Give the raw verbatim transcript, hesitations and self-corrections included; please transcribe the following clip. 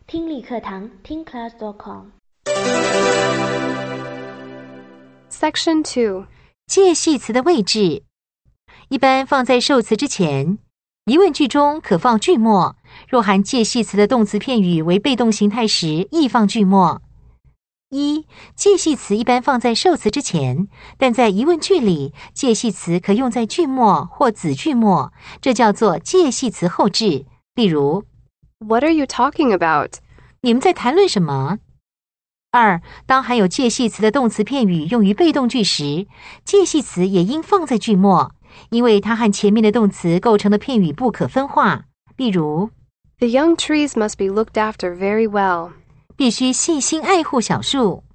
听力课堂听 class dot com Section two 介系词的位置一般放在受词之前，疑问句中可放句末，若含介系词的动词片语为被动形态时，亦放句末。一、介系词一般放在受词之前，但在疑问句里，介系词可用在句末或子句末，这叫做介系词后置。例如 What are you talking about? 你们在谈论什么？二、当含有介系词的动词片语用于被动句时，介系词也应放在句末，因为它和前面的动词构成的片语不可分化。例如 The young trees must be looked after very well. 必须细心爱护小树。